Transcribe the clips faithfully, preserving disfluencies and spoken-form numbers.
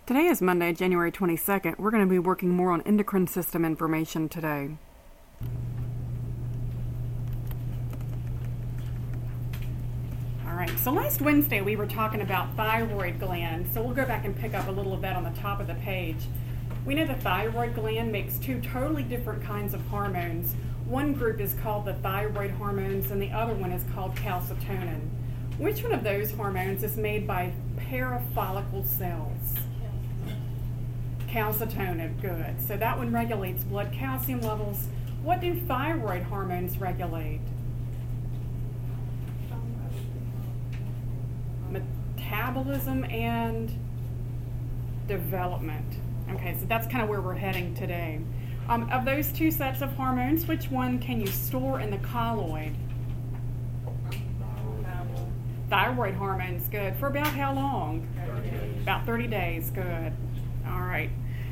Today is Monday, January twenty-second. We're going to be working more on endocrine system information today. All right, so last Wednesday we were talking about thyroid gland, so we'll go back and pick up a little of that on the top of the page. We know the thyroid gland makes two totally different kinds of hormones. One group is called the thyroid hormones and the other one is called calcitonin. Which one of those hormones is made by parafollicle cells? Calcitonin, good. So that one regulates blood calcium levels. What do thyroid hormones regulate? Metabolism and development. Okay, so that's kind of where we're heading today. Um, of those two sets of hormones, which one can you store in the colloid? Thyroid hormones, good. For about how long? thirty days. About thirty days, good. All right.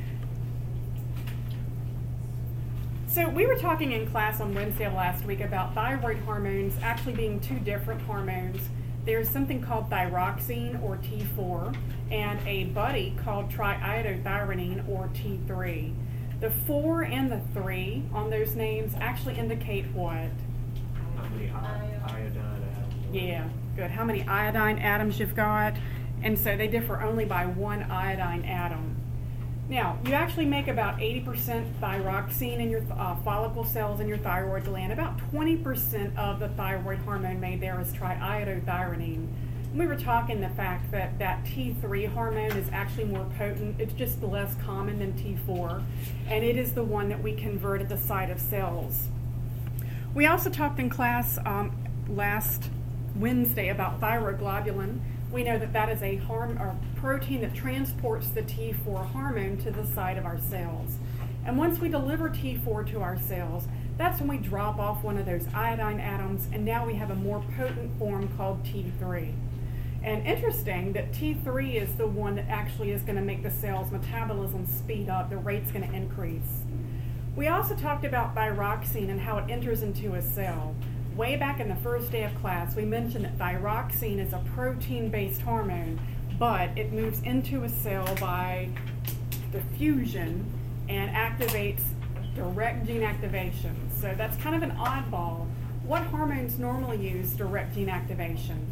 So we were talking in class on Wednesday of last week about thyroid hormones actually being two different hormones. There's something called thyroxine, or T four, and a buddy called triiodothyronine, or T three. The four and the three on those names actually indicate what? How many iodine atoms? Yeah, good. How many iodine atoms you've got? And so they differ only by one iodine atom. Now, you actually make about eighty percent thyroxine in your uh, follicle cells in your thyroid gland. About twenty percent of the thyroid hormone made there is triiodothyronine. We were talking the fact that that T three hormone is actually more potent. It's just less common than T four, and it is the one that we convert at the site of cells. We also talked in class um, last Wednesday about thyroglobulin. We know that that is a horm- or protein that transports the T four hormone to the site of our cells. And once we deliver T four to our cells, that's when we drop off one of those iodine atoms, and now we have a more potent form called T three. And interesting that T three is the one that actually is going to make the cell's metabolism speed up. The rate's going to increase. We also talked about thyroxine and how it enters into a cell. Way back in the first day of class, we mentioned that thyroxine is a protein-based hormone, but it moves into a cell by diffusion and activates direct gene activation. So that's kind of an oddball. What hormones normally use direct gene activation?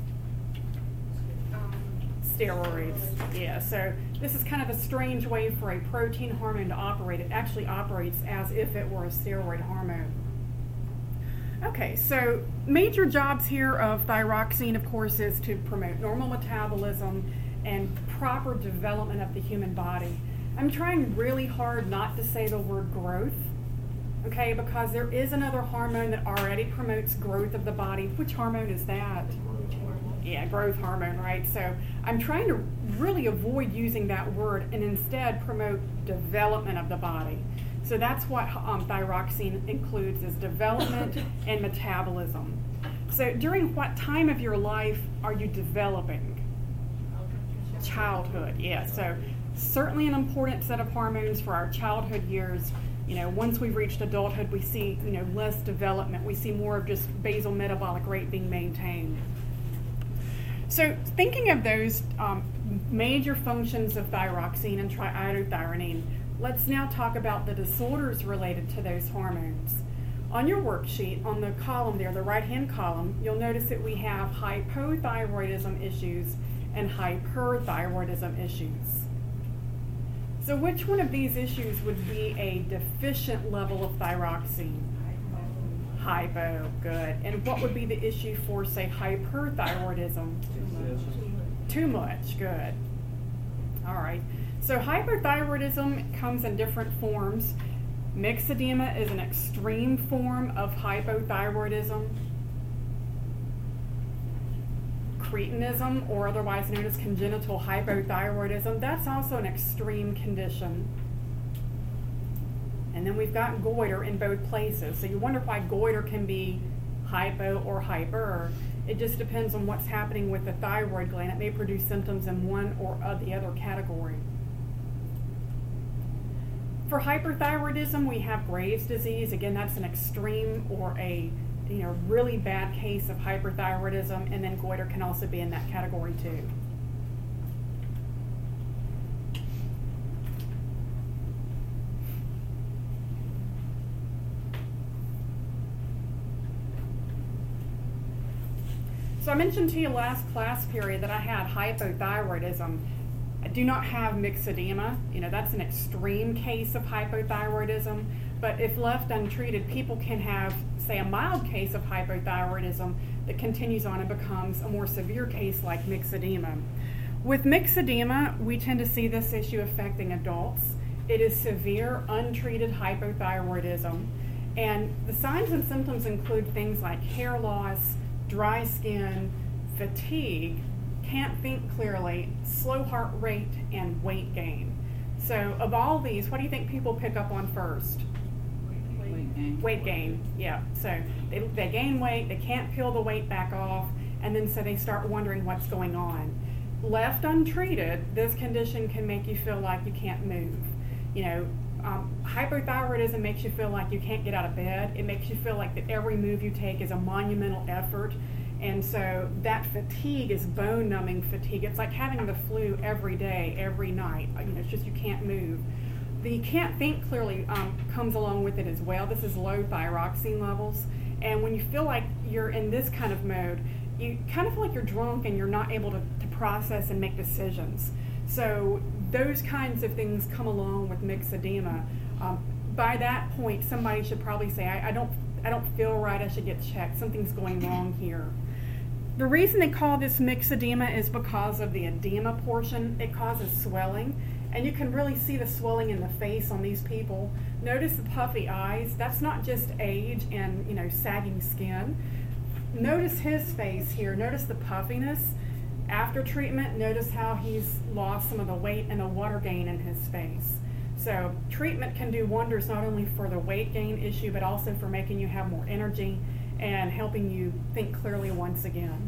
Steroids. Yeah, so this is kind of a strange way for a protein hormone to operate. It actually operates as if it were a steroid hormone. Okay, so major jobs here of thyroxine, of course, is to promote normal metabolism and proper development of the human body. I'm trying really hard not to say the word growth, okay, because there is another hormone that already promotes growth of the body. Which hormone is that? Yeah, growth hormone, right? So I'm trying to really avoid using that word and instead promote development of the body. So that's what um, thyroxine includes, is development and metabolism. So during what time of your life are you developing? Childhood, yeah. So certainly an important set of hormones for our childhood years. You know, once we've reached adulthood, we see, you know, less development. We see more of just basal metabolic rate being maintained. So thinking of those um, major functions of thyroxine and triiodothyronine, let's now talk about the disorders related to those hormones. On your worksheet, on the column there, the right-hand column, you'll notice that we have hypothyroidism issues and hyperthyroidism issues. So which one of these issues would be a deficient level of thyroxine? Hypo, good. And what would be the issue for, say, hyperthyroidism? Too much, good. All right. So hypothyroidism comes in different forms. Myxedema is an extreme form of hypothyroidism. Cretinism, or otherwise known as congenital hypothyroidism, that's also an extreme condition. And then we've got goiter in both places. So you wonder why goiter can be hypo or hyper. It just depends on what's happening with the thyroid gland. It may produce symptoms in one or the other category. For hyperthyroidism, we have Graves' disease. Again, that's an extreme or a you know really bad case of hyperthyroidism, and then goiter can also be in that category too. I mentioned to you last class period that I had hypothyroidism. I do not have myxedema. You know, that's an extreme case of hypothyroidism. But if left untreated, people can have, say, a mild case of hypothyroidism that continues on and becomes a more severe case like myxedema. With myxedema, we tend to see this issue affecting adults. It is severe, untreated hypothyroidism. And the signs and symptoms include things like hair loss, dry skin, fatigue, can't think clearly, slow heart rate, and weight gain. So of all these, what do you think people pick up on first? Weight gain. Weight gain, yeah. So they, they gain weight, they can't peel the weight back off, and then so they start wondering what's going on. Left untreated, this condition can make you feel like you can't move. You know, um, hypothyroidism makes you feel like you can't get out of bed. It makes you feel like that every move you take is a monumental effort. And so that fatigue is bone-numbing fatigue. It's like having the flu every day, every night. You know, it's just you can't move. The can't think clearly um, comes along with it as well. This is low thyroxine levels. And when you feel like you're in this kind of mode, you kind of feel like you're drunk and you're not able to, to process and make decisions. So those kinds of things come along with myxedema. Um, by that point, somebody should probably say, I, I don't I don't feel right, I should get checked. Something's going wrong here. The reason they call this myxedema is because of the edema portion. It causes swelling, and you can really see the swelling in the face on these people. Notice the puffy eyes. That's not just age and, you know, sagging skin. Notice his face here. Notice the puffiness. After treatment, notice how he's lost some of the weight and the water gain in his face. So treatment can do wonders not only for the weight gain issue, but also for making you have more energy and helping you think clearly once again.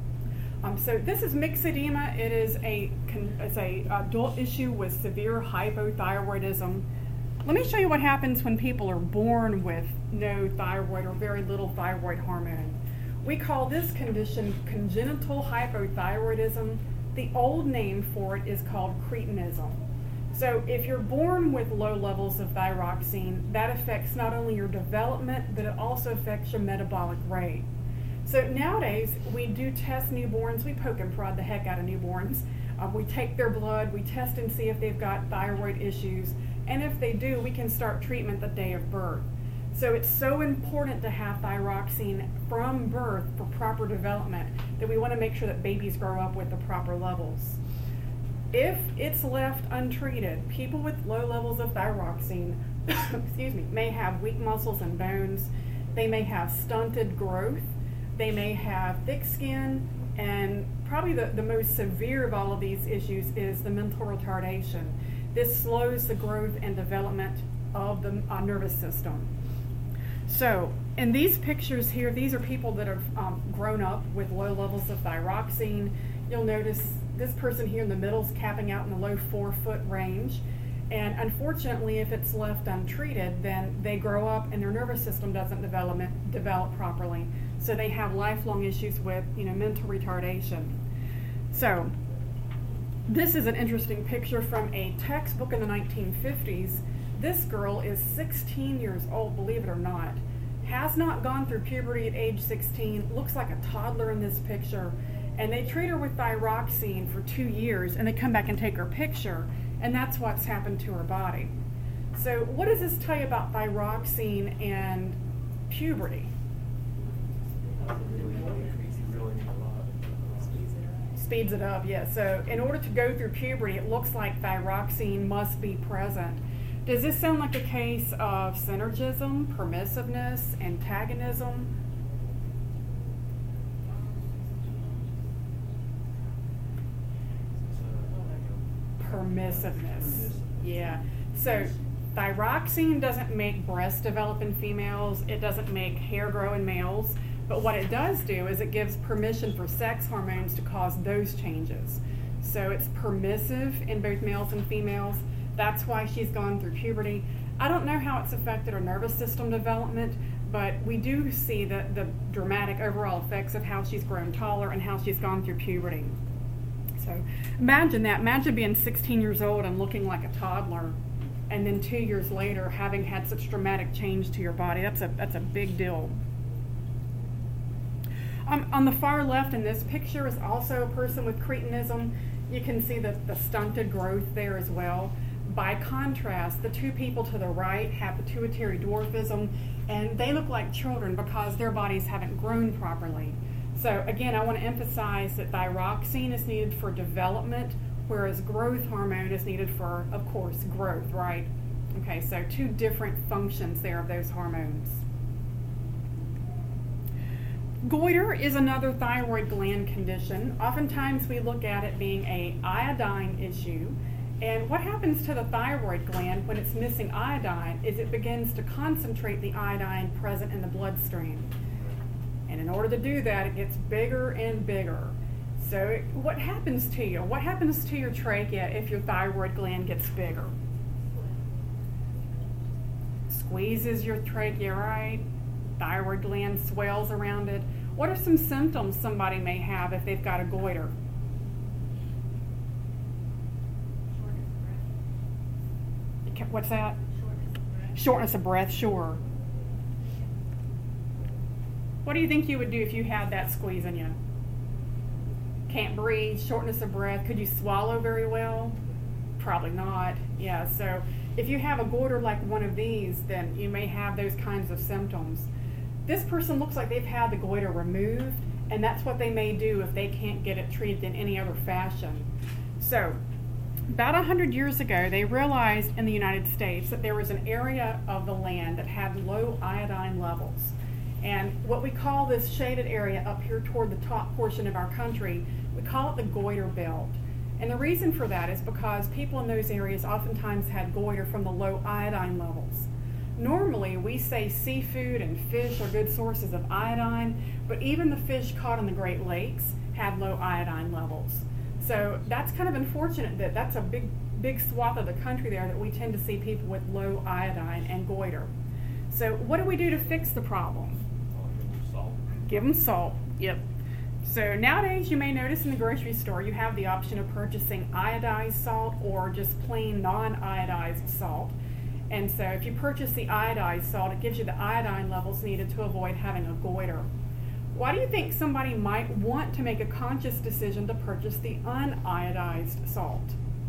Um, so this is myxedema. It is a it's a adult issue with severe hypothyroidism. Let me show you what happens when people are born with no thyroid or very little thyroid hormone. We call this condition congenital hypothyroidism. The old name for it is called cretinism. So if you're born with low levels of thyroxine, that affects not only your development, but it also affects your metabolic rate. So nowadays, we do test newborns. We poke and prod the heck out of newborns. Uh, we take their blood, we test and see if they've got thyroid issues, and if they do, we can start treatment the day of birth. So it's so important to have thyroxine from birth for proper development that we want to make sure that babies grow up with the proper levels. If it's left untreated, people with low levels of thyroxine excuse me, may have weak muscles and bones. They may have stunted growth. They may have thick skin. And probably the, the most severe of all of these issues is the mental retardation. This slows the growth and development of the uh, nervous system. So in these pictures here, these are people that have um, grown up with low levels of thyroxine. You'll notice this person here in the middle is capping out in the low four foot range. And unfortunately, if it's left untreated, then they grow up and their nervous system doesn't develop, develop properly. So they have lifelong issues with, you know, mental retardation. So this is an interesting picture from a textbook in the nineteen fifties. This girl is sixteen years old, believe it or not. Has not gone through puberty at age sixteen, looks like a toddler in this picture. And they treat her with thyroxine for two years, and they come back and take her picture, and that's what's happened to her body. So what does this tell you about thyroxine and puberty? Speeds it up, yes. So in order to go through puberty, it looks like thyroxine must be present. Does this sound like a case of synergism, permissiveness, antagonism? Permissiveness. Yeah. So thyroxine doesn't make breasts develop in females. It doesn't make hair grow in males. But what it does do is it gives permission for sex hormones to cause those changes. So it's permissive in both males and females. That's why she's gone through puberty. I don't know how it's affected her nervous system development, but we do see the, the dramatic overall effects of how she's grown taller and how she's gone through puberty. So imagine that. Imagine being sixteen years old and looking like a toddler, and then two years later having had such dramatic change to your body. That's a that's a big deal. Um, on the far left in this picture is also a person with cretinism. You can see the, the stunted growth there as well. By contrast, the two people to the right have pituitary dwarfism, and they look like children because their bodies haven't grown properly. So again, I want to emphasize that thyroxine is needed for development, whereas growth hormone is needed for, of course, growth, right? Okay, so two different functions there of those hormones. Goiter is another thyroid gland condition. Oftentimes we look at it being an iodine issue. And what happens to the thyroid gland when it's missing iodine is it begins to concentrate the iodine present in the bloodstream. And in order to do that, it gets bigger and bigger. So what happens to you? What happens to your trachea if your thyroid gland gets bigger? Squeezes your trachea, right? Thyroid gland swells around it. What are some symptoms somebody may have if they've got a goiter? What's that? Shortness of breath, sure. What do you think you would do if you had that squeezing you? Can't breathe, shortness of breath. Could you swallow very well? Probably not. Yeah, so if you have a goiter like one of these, then you may have those kinds of symptoms. This person looks like they've had the goiter removed, and that's what they may do if they can't get it treated in any other fashion. So, about one hundred years ago, they realized in the United States that there was an area of the land that had low iodine levels. And what we call this shaded area up here toward the top portion of our country, we call it the goiter belt. And the reason for that is because people in those areas oftentimes had goiter from the low iodine levels. Normally, we say seafood and fish are good sources of iodine, but even the fish caught in the Great Lakes had low iodine levels. So that's kind of unfortunate that that's a big, big swath of the country there that we tend to see people with low iodine and goiter. So what do we do to fix the problem? Salt. Give them salt. Yep. So nowadays you may notice in the grocery store you have the option of purchasing iodized salt or just plain non-iodized salt. And so if you purchase the iodized salt, it gives you the iodine levels needed to avoid having a goiter. Why do you think somebody might want to make a conscious decision to purchase the uniodized salt?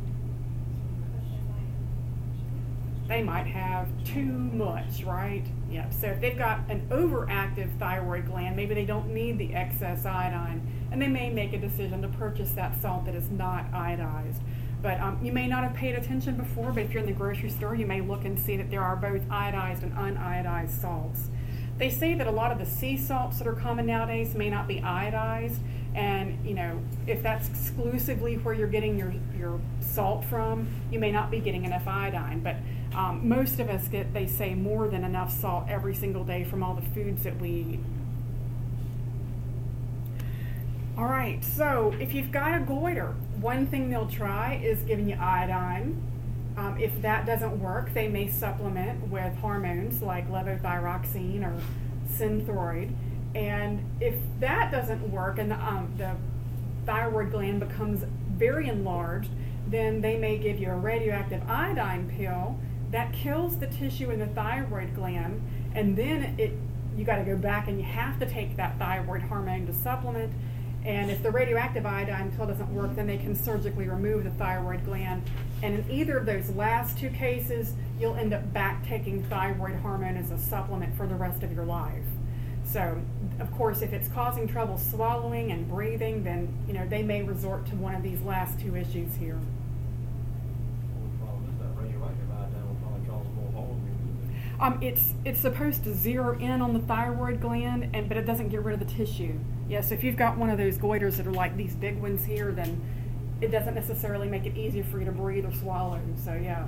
They might have too much, right? Yeah, so if they've got an overactive thyroid gland, maybe they don't need the excess iodine, and they may make a decision to purchase that salt that is not iodized. But um, you may not have paid attention before, but if you're in the grocery store, you may look and see that there are both iodized and uniodized salts. They say that a lot of the sea salts that are common nowadays may not be iodized, and you know, if that's exclusively where you're getting your, your salt from, you may not be getting enough iodine. But um, most of us get, they say, more than enough salt every single day from all the foods that we eat. All right, so if you've got a goiter, one thing they'll try is giving you iodine. Um, if that doesn't work, they may supplement with hormones like levothyroxine or Synthroid. And if that doesn't work and the, um, the thyroid gland becomes very enlarged, then they may give you a radioactive iodine pill that kills the tissue in the thyroid gland, and then it you got to go back and you have to take that thyroid hormone to supplement. And if the radioactive iodine pill doesn't work, then they can surgically remove the thyroid gland. And in either of those last two cases, you'll end up back taking thyroid hormone as a supplement for the rest of your life. So, of course, if it's causing trouble swallowing and breathing, then you know they may resort to one of these last two issues here. The problem is that radioactive iodine will probably cause more harm. Um, it's it's supposed to zero in on the thyroid gland, and but it doesn't get rid of the tissue. Yes, if you've got one of those goiters that are like these big ones here, then it doesn't necessarily make it easier for you to breathe or swallow. So yeah.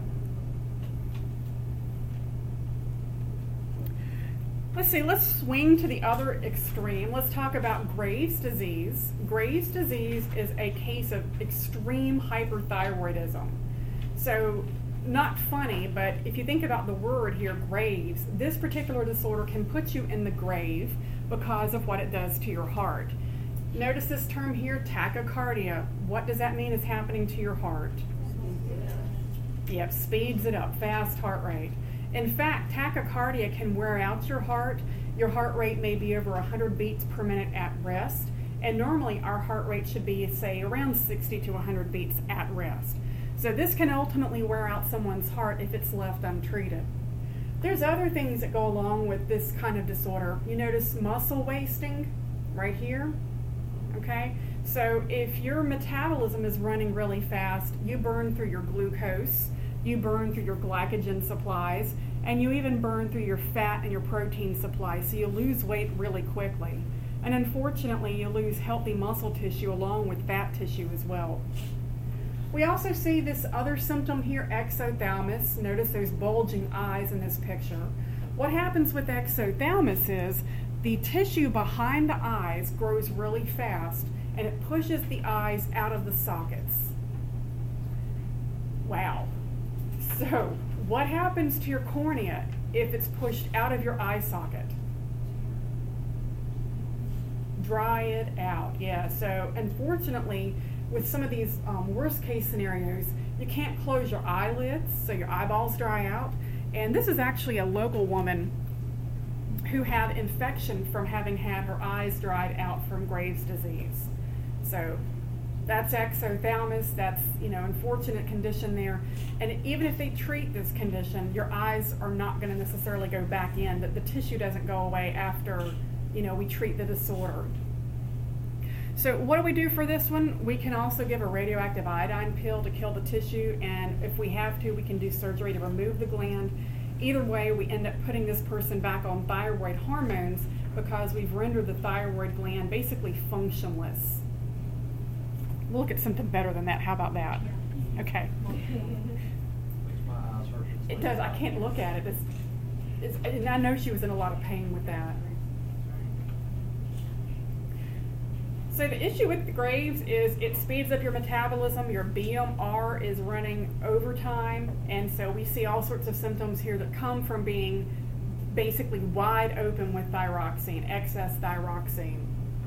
Let's see, let's swing to the other extreme. Let's talk about Graves' disease. Graves' disease is a case of extreme hyperthyroidism. So, not funny, but if you think about the word here, Graves, this particular disorder can put you in the grave because of what it does to your heart. Notice this term here, tachycardia. What does that mean is happening to your heart? Yep, speeds it up, fast heart rate. In fact, tachycardia can wear out your heart. your heart rate may be over one hundred beats per minute at rest, and normally our heart rate should be, say, around sixty to one hundred beats at rest. So this can ultimately wear out someone's heart if it's left untreated. There's other things that go along with this kind of disorder. You notice muscle wasting right here, okay? So if your metabolism is running really fast, you burn through your glucose, you burn through your glycogen supplies, and you even burn through your fat and your protein supplies, so you lose weight really quickly. And unfortunately, you lose healthy muscle tissue along with fat tissue as well. We also see this other symptom here, exophthalmos. Notice those bulging eyes in this picture. What happens with exophthalmos is the tissue behind the eyes grows really fast and it pushes the eyes out of the sockets. Wow. So, what happens to your cornea if it's pushed out of your eye socket? Dry it out, yeah. So, unfortunately, with some of these um, worst case scenarios, you can't close your eyelids, so your eyeballs dry out. And this is actually a local woman who had infection from having had her eyes dried out from Graves' disease. So that's exophthalmos, that's, you know, unfortunate condition there. And even if they treat this condition, your eyes are not going to necessarily go back in, that the tissue doesn't go away after, you know, we treat the disorder. So what do we do for this one? We can also give a radioactive iodine pill to kill the tissue, and if we have to, we can do surgery to remove the gland. Either way, we end up putting this person back on thyroid hormones because we've rendered the thyroid gland basically functionless. We'll look at something better than that. How about that? Okay. Makes my eyes hurt. It does. I can't look at it. It's, it's, and I know she was in a lot of pain with that. So the issue with the Graves is it speeds up your metabolism. Your B M R is running overtime, and so we see all sorts of symptoms here that come from being basically wide open with thyroxine, excess thyroxine.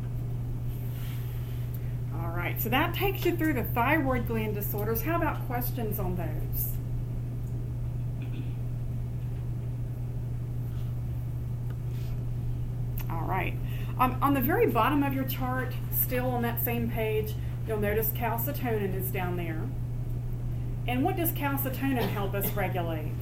All right, so that takes you through the thyroid gland disorders. How about questions on those? All right. Um, on the very bottom of your chart, still on that same page, you'll notice calcitonin is down there. And what does calcitonin help us regulate?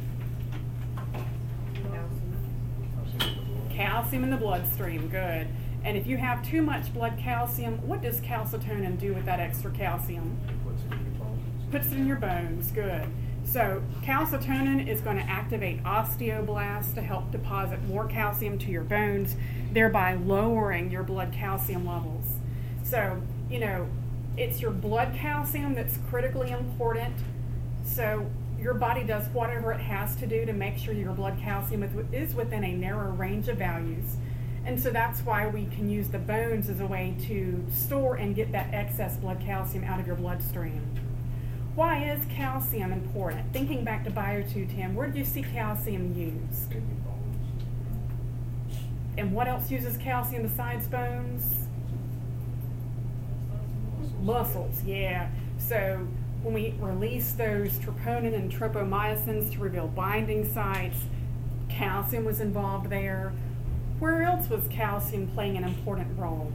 Calcium in the bloodstream, good. And if you have too much blood calcium, what does calcitonin do with that extra calcium? Puts it in your bones. Puts it in your bones, good. So calcitonin is going to activate osteoblasts to help deposit more calcium to your bones, thereby lowering your blood calcium levels. So, you know, it's your blood calcium that's critically important. So your body does whatever it has to do to make sure your blood calcium is within a narrow range of values. And so that's why we can use the bones as a way to store and get that excess blood calcium out of your bloodstream. Why is calcium important? Thinking back to Bio two ten, where do you see calcium used? In your bones. And what else uses calcium besides bones? Muscles, yeah. So when we release those troponin and tropomyosins to reveal binding sites, calcium was involved there. Where else was calcium playing an important role?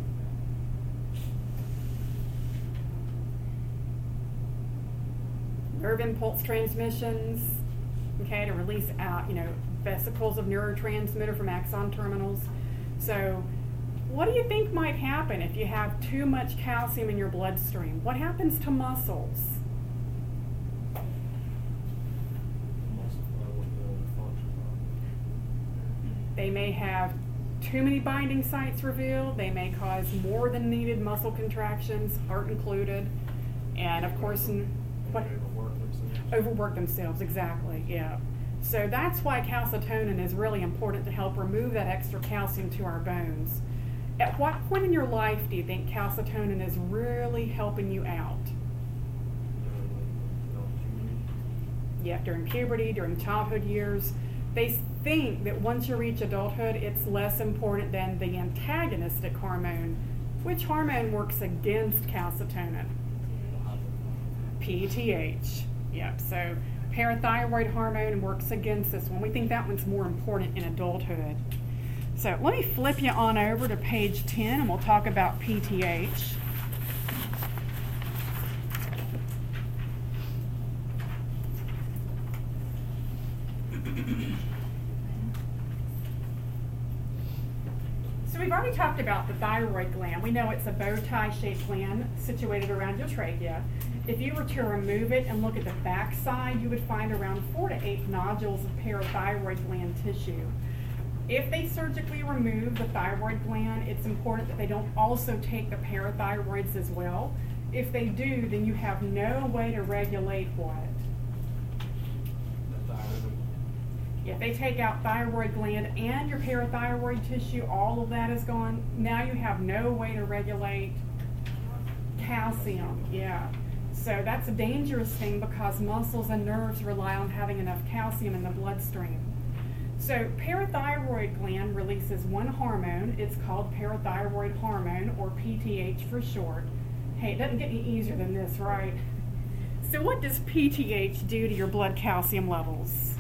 Nerve impulse transmissions, okay, to release out, you know, vesicles of neurotransmitter from axon terminals. So what do you think might happen if you have too much calcium in your bloodstream? What happens to muscles? They may have too many binding sites revealed. They may cause more than needed muscle contractions, heart included, and of course, in, what? Overwork themselves. Overwork themselves, exactly, yeah. So that's why calcitonin is really important to help remove that extra calcium to our bones. At what point in your life do you think calcitonin is really helping you out? Yeah, during puberty, during childhood years. They think that once you reach adulthood, it's less important than the antagonistic hormone. Which hormone works against calcitonin? P T H. Yep, so parathyroid hormone works against this one. We think that one's more important in adulthood. So let me flip you on over to page ten and we'll talk about P T H. So we've already talked about the thyroid gland. We know it's a bow tie shaped gland situated around your trachea. If you were to remove it and look at the back side, you would find around four to eight nodules of parathyroid gland tissue. If they surgically remove the thyroid gland, it's important that they don't also take the parathyroids as well. If they do, then you have no way to regulate what? The thyroid. If they take out thyroid gland and your parathyroid tissue, all of that is gone. Now you have no way to regulate calcium. Yeah. So that's a dangerous thing because muscles and nerves rely on having enough calcium in the bloodstream. So parathyroid gland releases one hormone. It's called parathyroid hormone, or P T H for short. Hey, it doesn't get any easier than this, right? So what does P T H do to your blood calcium levels?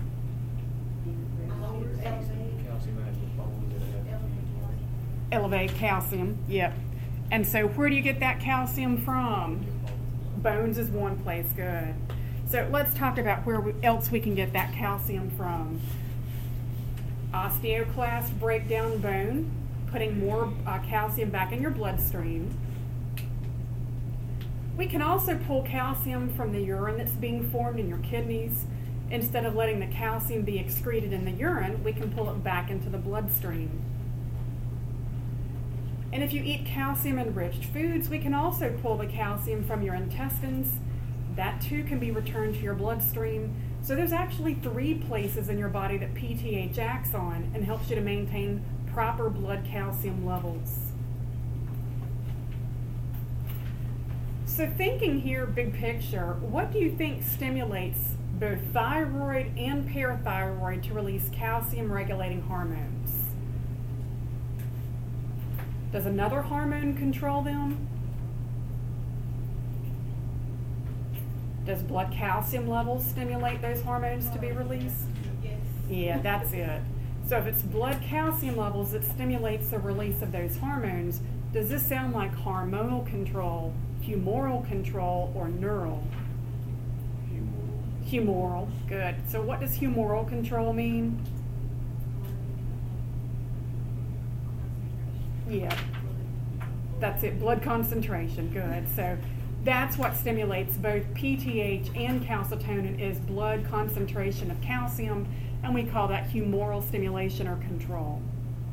Calcium adds with bones that have Elevate calcium, yep. And so where do you get that calcium from? Bones is one place, good. So let's talk about where we, else we can get that calcium from. Osteoclasts break down bone, putting more uh, calcium back in your bloodstream. We can also pull calcium from the urine that's being formed in your kidneys. Instead of letting the calcium be excreted in the urine, we can pull it back into the bloodstream. And if you eat calcium-enriched foods, we can also pull the calcium from your intestines. That too can be returned to your bloodstream. So there's actually three places in your body that P T H acts on and helps you to maintain proper blood calcium levels. So thinking here big picture, what do you think stimulates both thyroid and parathyroid to release calcium regulating hormones? Does another hormone control them? Does blood calcium levels stimulate those hormones to be released? Yes. Yeah, that's it. So if it's blood calcium levels that stimulates the release of those hormones, does this sound like hormonal control, humoral control, or neural? humoral. Humoral, good. So what does humoral control mean? Yeah, that's it, blood concentration, good. So that's what stimulates both P T H and calcitonin is blood concentration of calcium, and we call that humoral stimulation or control.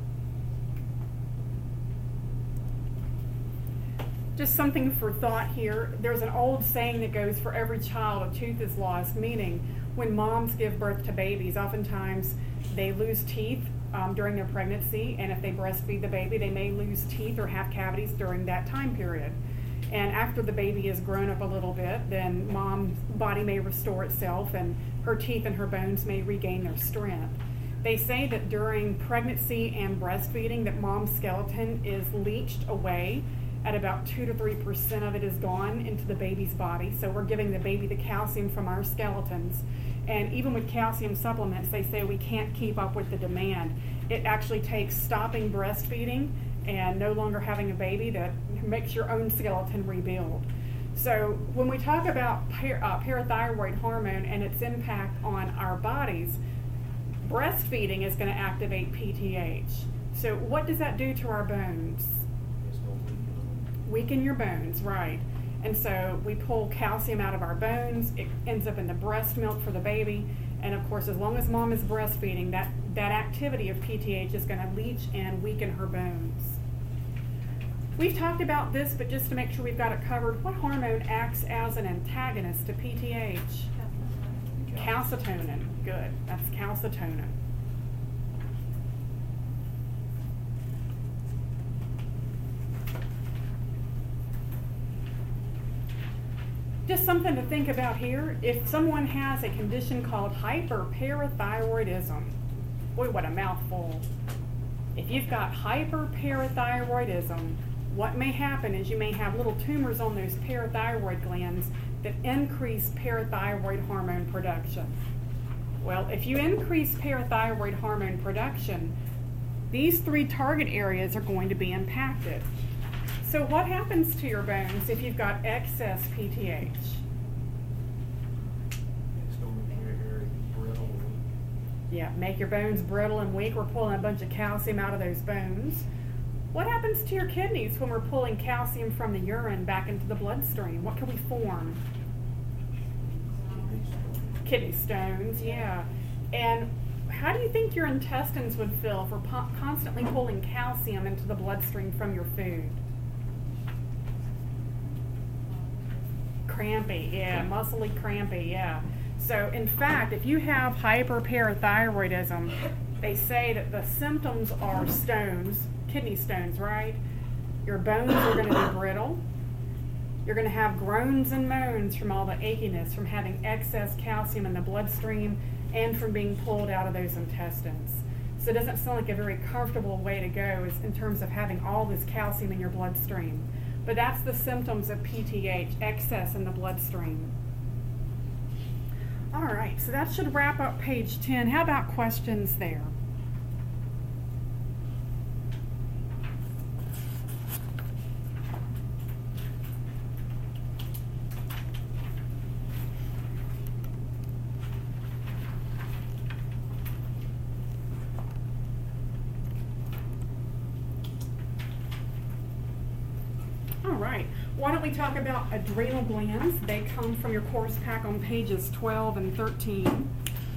Just something for thought here. There's an old saying that goes, for every child a tooth is lost, meaning when moms give birth to babies, oftentimes they lose teeth um, during their pregnancy, and if they breastfeed the baby, they may lose teeth or have cavities during that time period. And after the baby has grown up a little bit, then mom's body may restore itself and her teeth and her bones may regain their strength. They say that during pregnancy and breastfeeding that mom's skeleton is leached away at about two to three percent of it is gone into the baby's body. So we're giving the baby the calcium from our skeletons. And even with calcium supplements, they say we can't keep up with the demand. It actually takes stopping breastfeeding and no longer having a baby that makes your own skeleton rebuild. So when we talk about par- uh, parathyroid hormone and its impact on our bodies, breastfeeding is going to activate P T H. So what does that do to our bones? It's gonna weaken Weaken your bones, right. And so we pull calcium out of our bones. It ends up in the breast milk for the baby. And of course, as long as mom is breastfeeding, that, that activity of P T H is going to leach and weaken her bones. We've talked about this, but just to make sure we've got it covered, what hormone acts as an antagonist to P T H? them. Calcitonin. Good. That's calcitonin. Just something to think about here. If someone has a condition called hyperparathyroidism, boy, what a mouthful. If you've got hyperparathyroidism, what may happen is you may have little tumors on those parathyroid glands that increase parathyroid hormone production. Well, if you increase parathyroid hormone production, these three target areas are going to be impacted. So what happens to your bones if you've got excess P T H? It's gonna be very, very brittle and weak. Yeah, make your bones brittle and weak. We're pulling a bunch of calcium out of those bones. What happens to your kidneys when we're pulling calcium from the urine back into the bloodstream? What can we form? Kidney stones, yeah. And how do you think your intestines would feel if we're po- constantly pulling calcium into the bloodstream from your food? Crampy, yeah, muscly crampy, yeah. So in fact, if you have hyperparathyroidism, they say that the symptoms are stones, kidney stones, right? Your bones are going to be brittle. You're going to have groans and moans from all the achiness, from having excess calcium in the bloodstream, and from being pulled out of those intestines. So it doesn't sound like a very comfortable way to go is in terms of having all this calcium in your bloodstream. But that's the symptoms of P T H, excess in the bloodstream. All right, so that should wrap up page ten. How about questions there? Why don't we talk about adrenal glands? They come from your course pack on pages twelve and thirteen.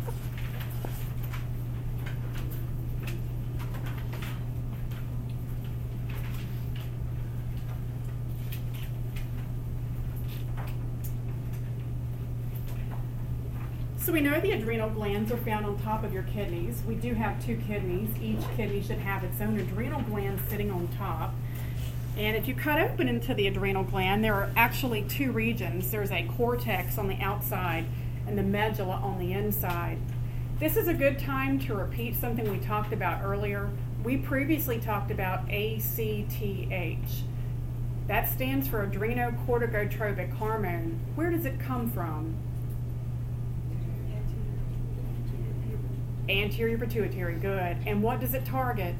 So we know the adrenal glands are found on top of your kidneys. We do have two kidneys. Each kidney should have its own adrenal gland sitting on top. And if you cut open into the adrenal gland, there are actually two regions. There's a cortex on the outside and the medulla on the inside. This is a good time to repeat something we talked about earlier. We previously talked about A C T H. That stands for adrenocorticotropic hormone. Where does it come from? Anterior pituitary, good. And what does it target?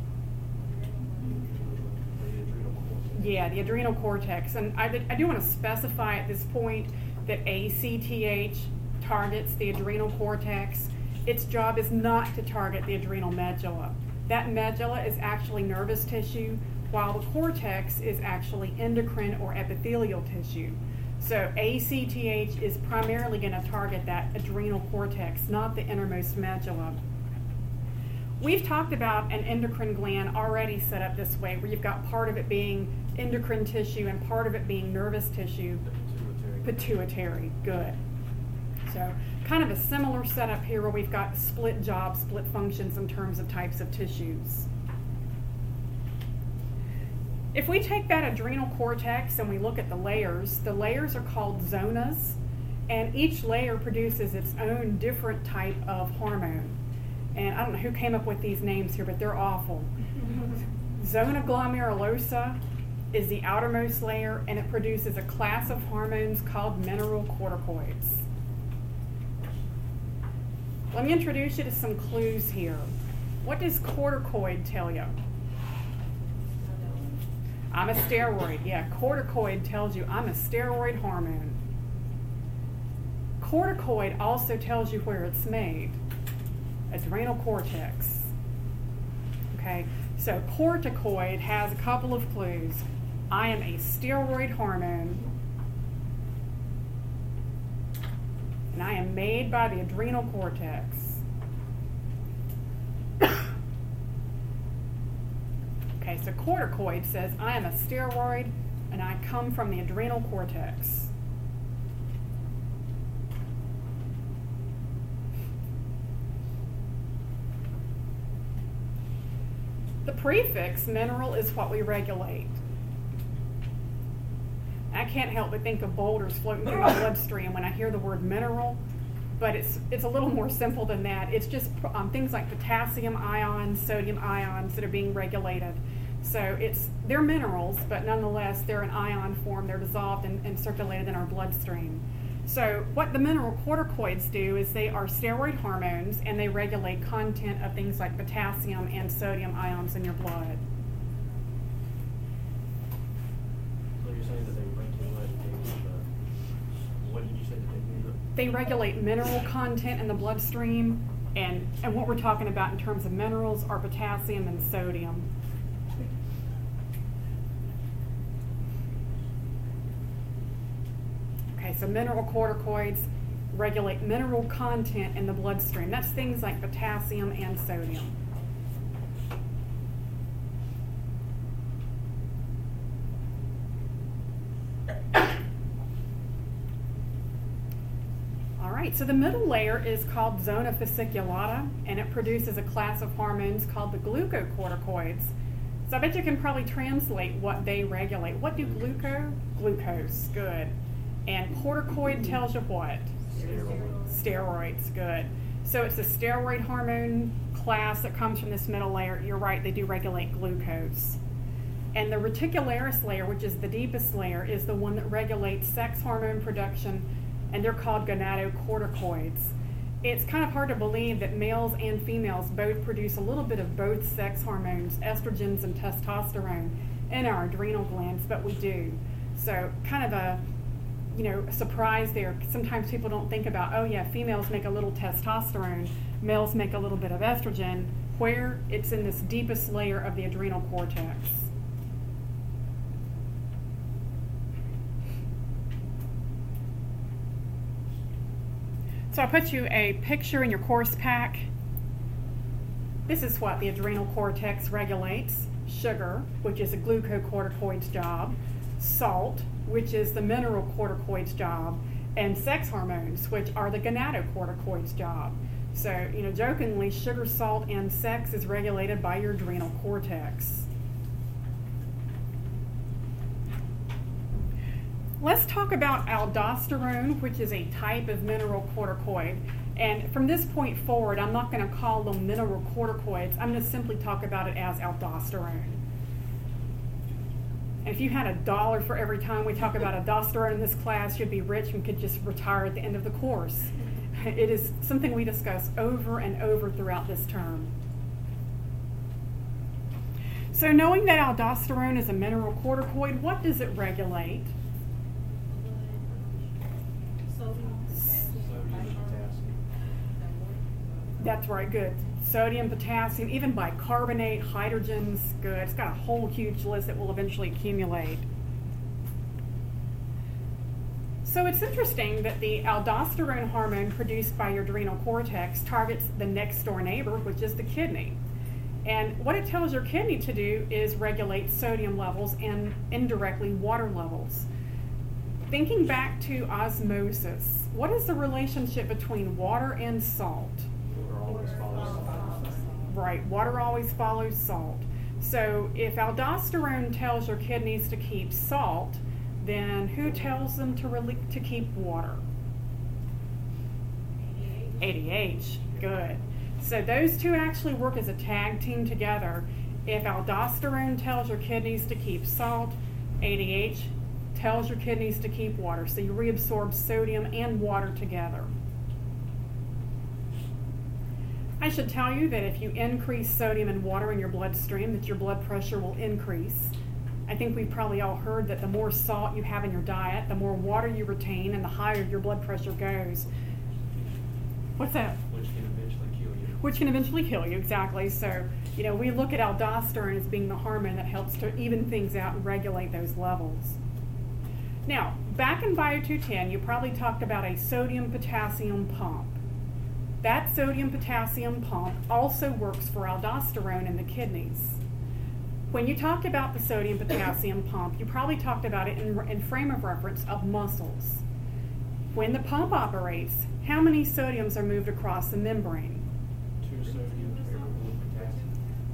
Yeah, the adrenal cortex. And I, I do want to specify at this point that A C T H targets the adrenal cortex. Its job is not to target the adrenal medulla. That medulla is actually nervous tissue, while the cortex is actually endocrine or epithelial tissue. So A C T H is primarily going to target that adrenal cortex, not the innermost medulla. We've talked about an endocrine gland already set up this way, where you've got part of it being endocrine tissue and part of it being nervous tissue. Pituitary. Pituitary, good. So kind of a similar setup here where we've got split jobs, split functions in terms of types of tissues. If we take that adrenal cortex and we look at the layers, the layers are called zonas, and each layer produces its own different type of hormone. And I don't know who came up with these names here, but they're awful. Zona glomerulosa is the outermost layer, and it produces a class of hormones called mineralocorticoids. Let me introduce you to some clues here. What does corticoid tell you? I'm a steroid. Yeah, corticoid tells you I'm a steroid hormone. Corticoid also tells you where it's made. Adrenal cortex. Okay, so corticoid has a couple of clues. I am a steroid hormone, and I am made by the adrenal cortex. Okay, so corticoid says I am a steroid and I come from the adrenal cortex. The prefix mineral is what we regulate. I can't help but think of boulders floating through my bloodstream when I hear the word mineral, but it's it's a little more simple than that. It's just um, things like potassium ions, sodium ions that are being regulated. So it's they're minerals, but nonetheless they're in ion form. They're dissolved and, and circulated in our bloodstream. So what the mineralocorticoids do is they are steroid hormones, and they regulate content of things like potassium and sodium ions in your blood. So you're saying that they regulate the, uh, what did you say that they do? They regulate mineral content in the bloodstream, and, and what we're talking about in terms of minerals are potassium and sodium. Okay, so mineralocorticoids regulate mineral content in the bloodstream. That's things like potassium and sodium. All right, so the middle layer is called zona fasciculata, and it produces a class of hormones called the glucocorticoids. So I bet you can probably translate what they regulate. What do gluco? Glucose, good. And corticoid tells you what? Steroid. Steroids, good. So it's a steroid hormone class that comes from this middle layer. You're right, they do regulate glucose. And the reticularis layer, which is the deepest layer, is the one that regulates sex hormone production, and they're called gonadocorticoids. It's kind of hard to believe that males and females both produce a little bit of both sex hormones, estrogens and testosterone, in our adrenal glands, but we do. So kind of a, you know, a surprise there. Sometimes people don't think about, oh yeah, females make a little testosterone, males make a little bit of estrogen, where it's in this deepest layer of the adrenal cortex. So I put you a picture in your course pack. This is what the adrenal cortex regulates: sugar, which is a glucocorticoid's job, salt, which is the mineralocorticoid's job, and sex hormones, which are the gonadocorticoid's job. So, you know, jokingly, sugar, salt, and sex is regulated by your adrenal cortex. Let's talk about aldosterone, which is a type of mineralocorticoid. And from this point forward, I'm not going to call them mineralocorticoids. I'm going to simply talk about it as aldosterone. And if you had a dollar for every time we talk about aldosterone in this class, you'd be rich and could just retire at the end of the course. It is something we discuss over and over throughout this term. So knowing that aldosterone is a mineralocorticoid, what does it regulate? That's right, good. Sodium, potassium, even bicarbonate, hydrogens, good. It's got a whole huge list that will eventually accumulate. So it's interesting that the aldosterone hormone produced by your adrenal cortex targets the next door neighbor, which is the kidney. And what it tells your kidney to do is regulate sodium levels and indirectly water levels. Thinking back to osmosis, what is the relationship between water and salt? Right, water always follows salt. So if aldosterone tells your kidneys to keep salt, then who tells them to really, to keep water? A D H, good. So those two actually work as a tag team together. If aldosterone tells your kidneys to keep salt, A D H tells your kidneys to keep water. So you reabsorb sodium and water together. I should tell you that if you increase sodium and water in your bloodstream, that your blood pressure will increase. I think we've probably all heard that the more salt you have in your diet, the more water you retain, and the higher your blood pressure goes. What's that? Which can eventually kill you. Which can eventually kill you, exactly. So, you know, we look at aldosterone as being the hormone that helps to even things out and regulate those levels. Now, back in Bio two ten, you probably talked about a sodium-potassium pump. That sodium-potassium pump also works for aldosterone in the kidneys. When you talked about the sodium-potassium pump, you probably talked about it in, in frame of reference of muscles. When the pump operates, how many sodiums are moved across the membrane? Two sodium, one potassium.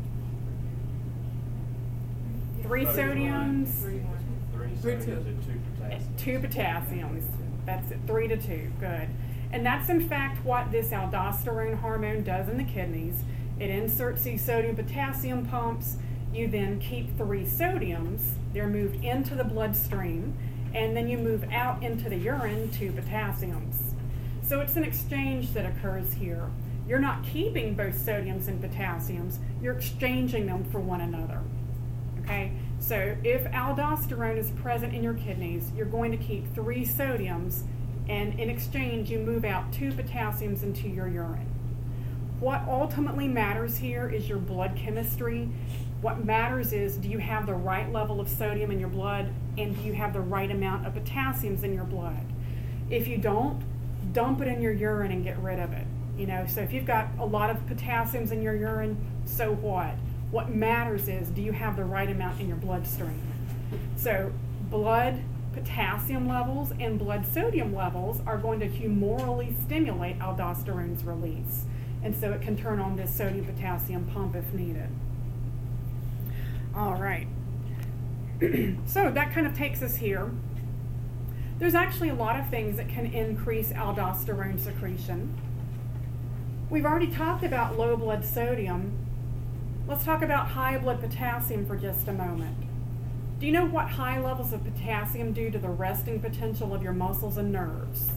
Three sodiums, Three sodiums and two potassiums. two potassiums. That's it, three to two, good. And that's in fact what this aldosterone hormone does in the kidneys. It inserts these sodium-potassium pumps. You then keep three sodiums. They're moved into the bloodstream. and then you move out into the urine two potassiums. So it's an exchange that occurs here. You're not keeping both sodiums and potassiums, you're exchanging them for one another. Okay? So if aldosterone is present in your kidneys, you're going to keep three sodiums, and in exchange you move out two potassiums into your urine. What ultimately matters here is your blood chemistry. What matters is, do you have the right level of sodium in your blood, and do you have the right amount of potassiums in your blood? If you don't, dump it in your urine and get rid of it. You know, so if you've got a lot of potassiums in your urine, so what? What matters is, do you have the right amount in your bloodstream? So blood potassium levels and blood sodium levels are going to humorally stimulate aldosterone's release. And so it can turn on this sodium-potassium pump if needed. All right. So that kind of takes us here. There's actually a lot of things that can increase aldosterone secretion. We've already talked about low blood sodium. Let's talk about high blood potassium for just a moment. Do you know what high levels of potassium do to the resting potential of your muscles and nerves?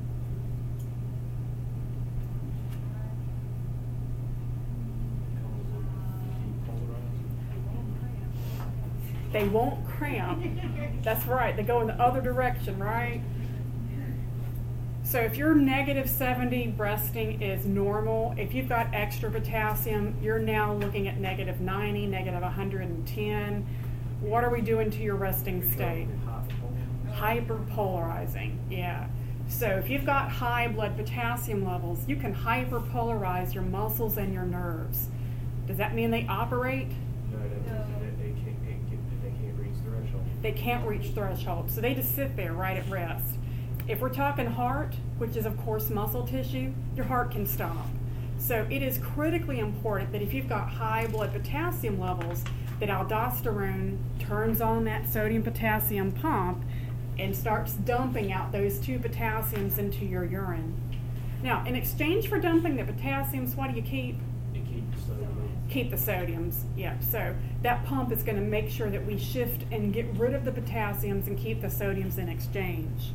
They won't cramp. That's right. They go in the other direction, right? So if you're negative seventy, resting is normal. If you've got extra potassium, you're now looking at negative ninety, negative one hundred ten. What are we doing to your resting state? Hyperpolarizing, yeah. So if you've got high blood potassium levels, you can hyperpolarize your muscles and your nerves. Does that mean they operate? No, that means that they can't, they can't reach threshold. They can't reach threshold, so they just sit there right at rest. If we're talking heart, which is of course muscle tissue, your heart can stop. So it is critically important that if you've got high blood potassium levels, that aldosterone turns on that sodium-potassium pump and starts dumping out those two potassiums into your urine. Now, in exchange for dumping the potassiums, what do you keep? You keep the sodium. Keep the sodiums, yeah. So that pump is going to make sure that we shift and get rid of the potassiums and keep the sodiums in exchange.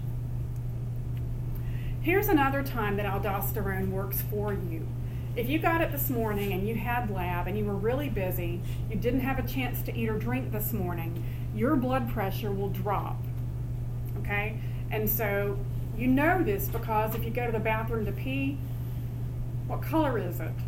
Here's another time that aldosterone works for you. If you got it this morning and you had lab and you were really busy, you didn't have a chance to eat or drink this morning, your blood pressure will drop, okay? And so you know this because if you go to the bathroom to pee, what color is it?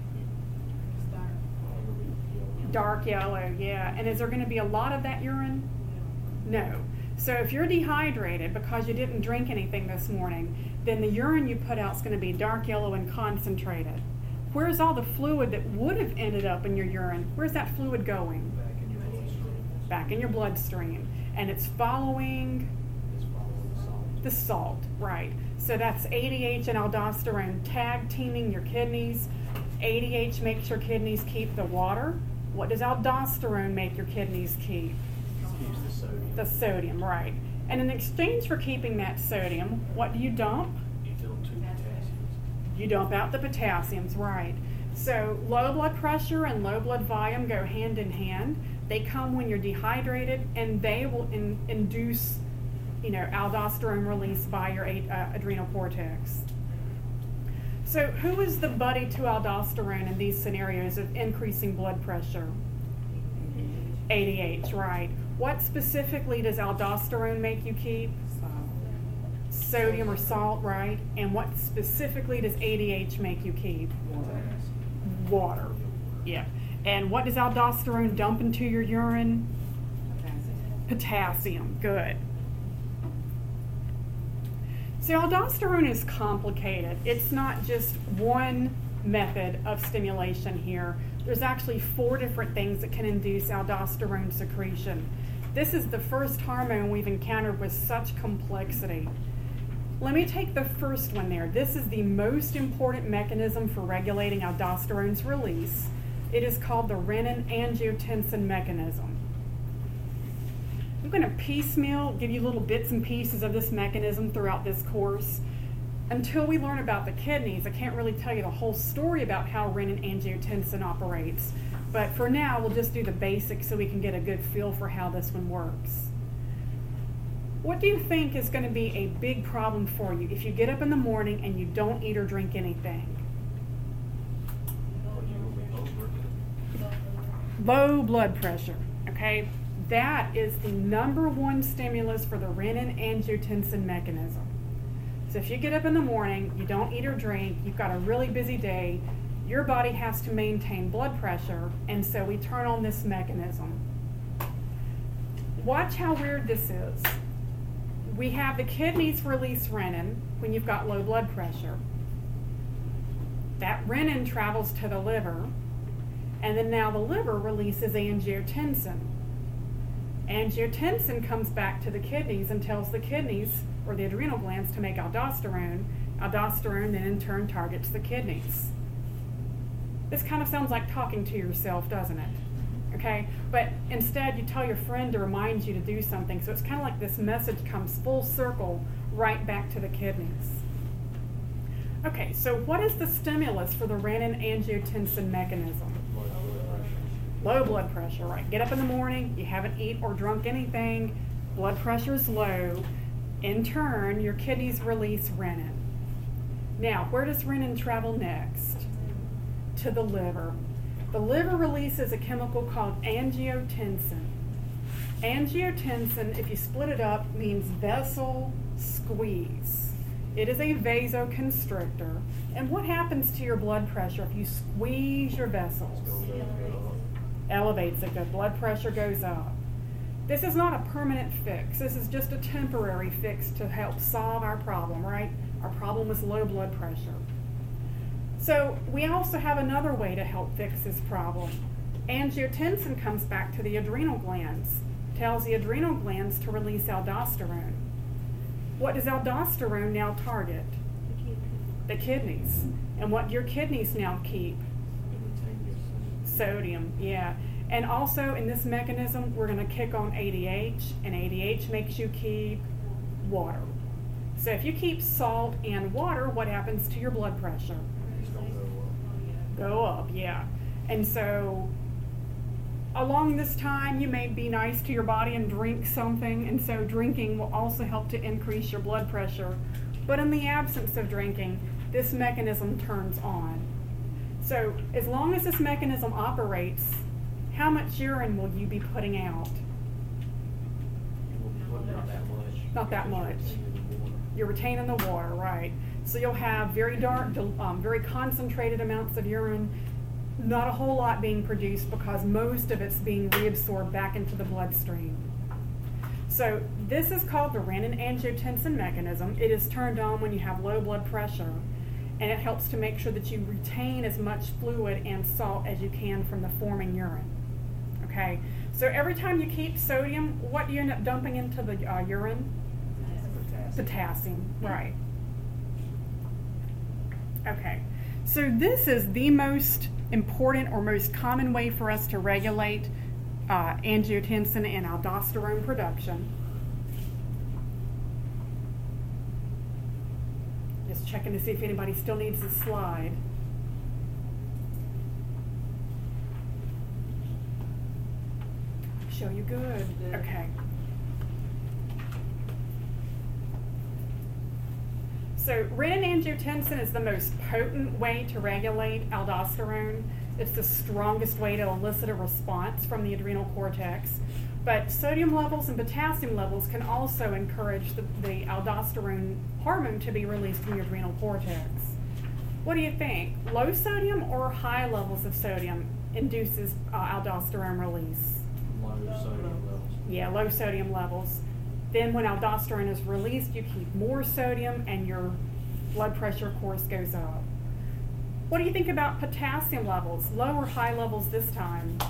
Dark yellow, yeah. And is there going to be a lot of that urine? No. So if you're dehydrated because you didn't drink anything this morning, then the urine you put out is going to be dark yellow and concentrated. Where's all the fluid that would have ended up in your urine? Where's that fluid going? Back in your bloodstream. Back in your bloodstream. And it's following It's following the salt. the salt, right. So that's A D H and aldosterone tag teaming your kidneys. A D H makes your kidneys keep the water. What does aldosterone make your kidneys keep? Keeps the sodium. The sodium, right. And in exchange for keeping that sodium, what do you dump? You dump two potassiums. You dump out the potassiums, right. So low blood pressure and low blood volume go hand in hand. They come when you're dehydrated, and they will in, induce, you know, aldosterone release by your uh, adrenal cortex. So who is the buddy to aldosterone in these scenarios of increasing blood pressure? A D H, right. What specifically does aldosterone make you keep? Sodium or salt, right? And what specifically does A D H make you keep? Water. Water. Yeah. And what does aldosterone dump into your urine? Potassium. Potassium. Good. So aldosterone is complicated. It's not just one method of stimulation here. There's actually four different things that can induce aldosterone secretion. This is the first hormone we've encountered with such complexity. Let me take the first one there. This is the most important mechanism for regulating aldosterone's release. It is called the renin-angiotensin mechanism. I'm going to piecemeal give you little bits and pieces of this mechanism throughout this course. Until we learn about the kidneys, I can't really tell you the whole story about how renin-angiotensin operates. But for now, we'll just do the basics so we can get a good feel for how this one works. What do you think is going to be a big problem for you if you get up in the morning and you don't eat or drink anything? Or you will be over. Low blood pressure, okay? That is the number one stimulus for the renin-angiotensin mechanism. So if you get up in the morning, you don't eat or drink, you've got a really busy day, your body has to maintain blood pressure, and so we turn on this mechanism. Watch how weird this is. We have the kidneys release renin when you've got low blood pressure. That renin travels to the liver, and then now the liver releases angiotensin. Angiotensin comes back to the kidneys and tells the kidneys, or the adrenal glands, to make aldosterone. Aldosterone then in turn targets the kidneys. This kind of sounds like talking to yourself, doesn't it? Okay, but instead you tell your friend to remind you to do something, so it's kind of like this message comes full circle right back to the kidneys. Okay, so what is the stimulus for the renin-angiotensin mechanism? Low blood pressure, right? Get up in the morning, you haven't eaten or drunk anything, blood pressure is low. In turn, your kidneys release renin. Now, where does renin travel next? To the liver. The liver releases a chemical called angiotensin. Angiotensin, if you split it up, means vessel squeeze. It is a vasoconstrictor. And what happens to your blood pressure if you squeeze your vessels? Elevates it. The blood pressure goes up. This is not a permanent fix. This is just a temporary fix to help solve our problem, right? Our problem is low blood pressure. So we also have another way to help fix this problem. Angiotensin comes back to the adrenal glands, tells the adrenal glands to release aldosterone. What does aldosterone now target? The kidneys. And what do your kidneys now keep? Sodium, yeah. And also in this mechanism, we're going to kick on A D H, and A D H makes you keep water. So if you keep salt and water, what happens to your blood pressure? Go up, yeah. And so along this time, you may be nice to your body and drink something, and so drinking will also help to increase your blood pressure. But in the absence of drinking, this mechanism turns on. So as long as this mechanism operates, how much urine will you be putting out? Not that much. Not that much. You're retaining the water, right? So you'll have very dark, um, very concentrated amounts of urine, not a whole lot being produced because most of it's being reabsorbed back into the bloodstream. So this is called the renin-angiotensin mechanism. It is turned on when you have low blood pressure, and it helps to make sure that you retain as much fluid and salt as you can from the forming urine. Okay, so every time you keep sodium, what do you end up dumping into the uh, urine? Potassium. Potassium, right. Okay, so this is the most important or most common way for us to regulate uh, angiotensin and aldosterone production. Just checking to see if anybody still needs the slide. Show you good. Okay. So renin-angiotensin is the most potent way to regulate aldosterone. It's the strongest way to elicit a response from the adrenal cortex. But sodium levels and potassium levels can also encourage the, the aldosterone hormone to be released from your adrenal cortex. What do you think? Low sodium or high levels of sodium induces uh, aldosterone release? Low sodium levels. Yeah, low sodium levels. Then when aldosterone is released, you keep more sodium and your blood pressure, of course, goes up. What do you think about potassium levels? Low or high levels this time?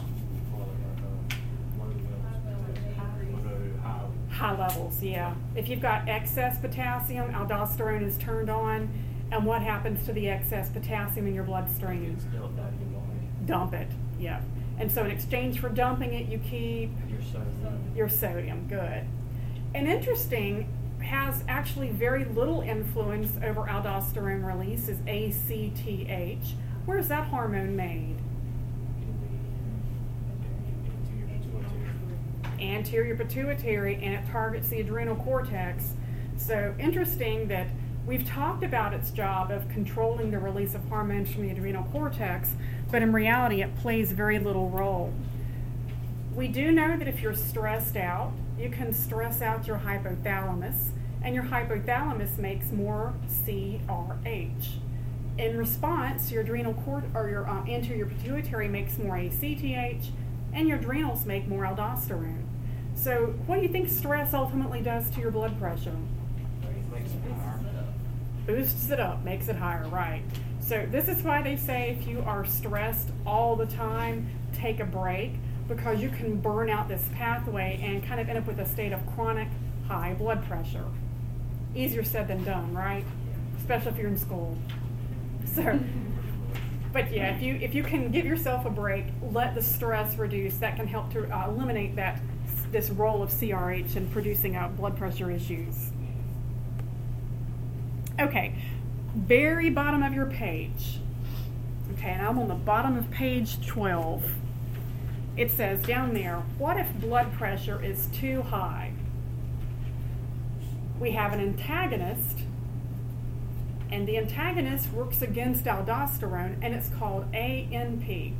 High levels, yeah. If you've got excess potassium, aldosterone is turned on, and what happens to the excess potassium in your bloodstream? Dump it, yeah. And so in exchange for dumping it, you keep Your sodium. your sodium, good. And interesting, has actually very little influence over aldosterone release is A C T H. Where is that hormone made? anterior pituitary, and it targets the adrenal cortex. So interesting that we've talked about its job of controlling the release of hormones from the adrenal cortex, but in reality it plays very little role. We do know that if you're stressed out, you can stress out your hypothalamus, and your hypothalamus makes more C R H. In response, your adrenal cord or your uh, anterior pituitary makes more A C T H, and your adrenals make more aldosterone. So, what do you think stress ultimately does to your blood pressure? Makes it higher. Boosts it up, makes it higher, right? So, this is why they say if you are stressed all the time, take a break, because you can burn out this pathway and kind of end up with a state of chronic high blood pressure. Easier said than done, right? Especially if you're in school. So, but yeah, if you if you can give yourself a break, let the stress reduce. That can help to uh, eliminate that this role of C R H in producing uh, blood pressure issues. Okay, very bottom of your page. Okay, and I'm on the bottom of page twelve. It says down there, what if blood pressure is too high? We have an antagonist, and the antagonist works against aldosterone, and it's called A N P.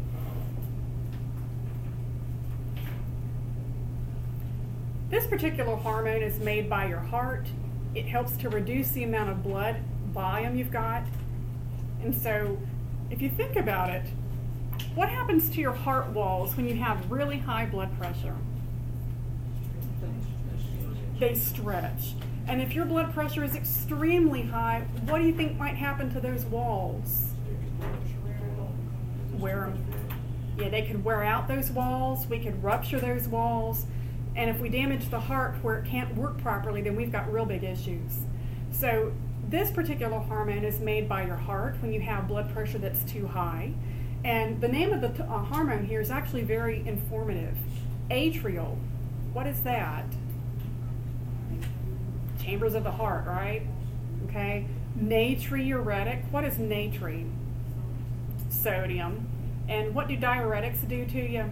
This particular hormone is made by your heart. It helps to reduce the amount of blood volume you've got. And so, if you think about it, what happens to your heart walls when you have really high blood pressure? They stretch. And if your blood pressure is extremely high, what do you think might happen to those walls? Wear them. Yeah, they could wear out those walls. We could rupture those walls. And if we damage the heart where it can't work properly, then we've got real big issues. So this particular hormone is made by your heart when you have blood pressure that's too high. And the name of the uh, hormone here is actually very informative. Atrial. What is that? Chambers of the heart, right? Okay. Natriuretic. What is natri? Sodium. And what do diuretics do to you?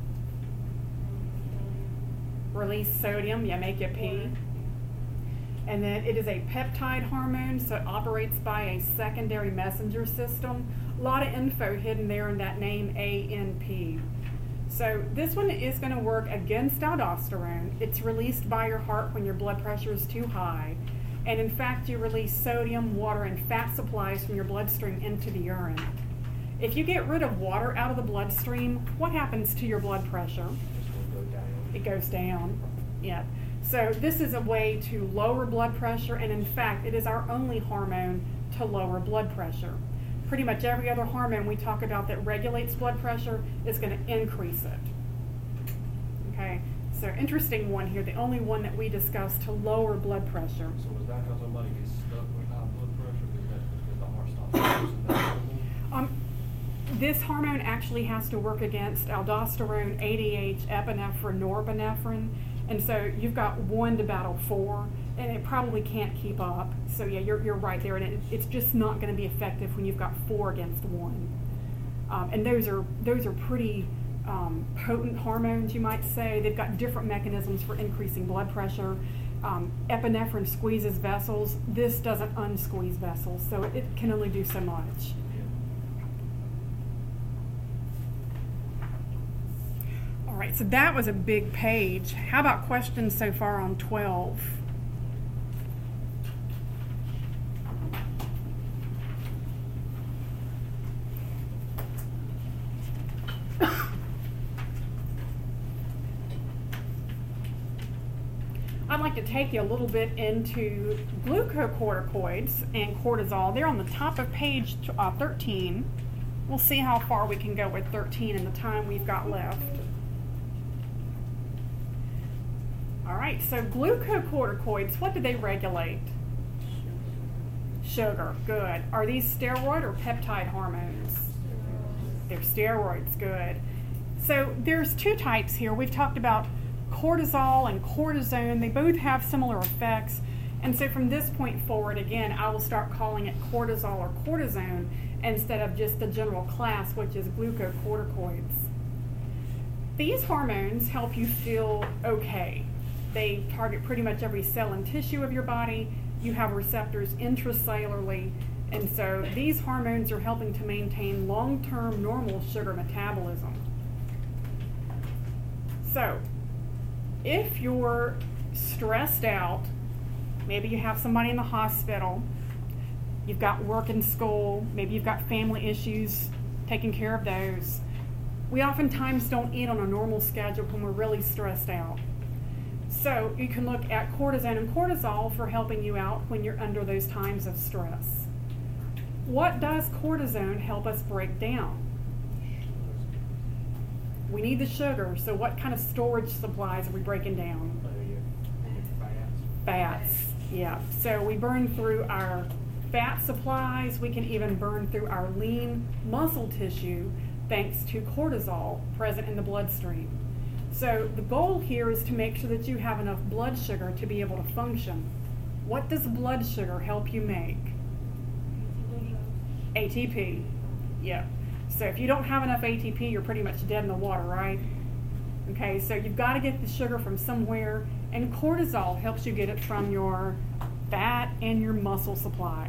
Release sodium. Yeah, make you pee. And then it is a peptide hormone, so it operates by a secondary messenger system. A lot of info hidden there in that name, A N P. So this one is going to work against aldosterone. It's released by your heart when your blood pressure is too high. And in fact, you release sodium, water, and fat supplies from your bloodstream into the urine. If you get rid of water out of the bloodstream, what happens to your blood pressure? It goes down. Yeah. So this is a way to lower blood pressure, and in fact, it is our only hormone to lower blood pressure. Pretty much every other hormone we talk about that regulates blood pressure is going to increase it. Okay, so interesting one here, the only one that we discussed to lower blood pressure. So is that how somebody gets stuck with high blood pressure? Is that because the heart stops producing that hormone? Um, this hormone actually has to work against aldosterone, A D H, epinephrine, norepinephrine, and so you've got one to battle four, and it probably can't keep up. So yeah, you're you're right there, and it, it's just not going to be effective when you've got four against one. Um, and those are those are pretty um, potent hormones, you might say. They've got different mechanisms for increasing blood pressure. Um, epinephrine squeezes vessels. This doesn't unsqueeze vessels, so it, it can only do so much. All right, so that was a big page. How about questions so far on twelve? I'd like to take you a little bit into glucocorticoids and cortisol. They're on the top of page uh, thirteen. We'll see how far we can go with thirteen in the time we've got left. All right, so glucocorticoids, what do they regulate? Sugar, good. Are these steroid or peptide hormones? They're steroids, good. So there's two types here. We've talked about cortisol and cortisone. They both have similar effects. And so from this point forward, again, I will start calling it cortisol or cortisone instead of just the general class, which is glucocorticoids. These hormones help you feel okay. They target pretty much every cell and tissue of your body. You have receptors intracellularly, and so these hormones are helping to maintain long-term normal sugar metabolism. So, if you're stressed out, maybe you have somebody in the hospital, you've got work and school, maybe you've got family issues, taking care of those. We oftentimes don't eat on a normal schedule when we're really stressed out. So you can look at cortisone and cortisol for helping you out when you're under those times of stress. What does cortisone help us break down? We need the sugar, so what kind of storage supplies are we breaking down? Fats, yeah. So we burn through our fat supplies. We can even burn through our lean muscle tissue thanks to cortisol present in the bloodstream. So the goal here is to make sure that you have enough blood sugar to be able to function. What does blood sugar help you make? A T P. Yeah. So if you don't have enough A T P, you're pretty much dead in the water, right? Okay, so you've got to get the sugar from somewhere, and cortisol helps you get it from your fat and your muscle supply.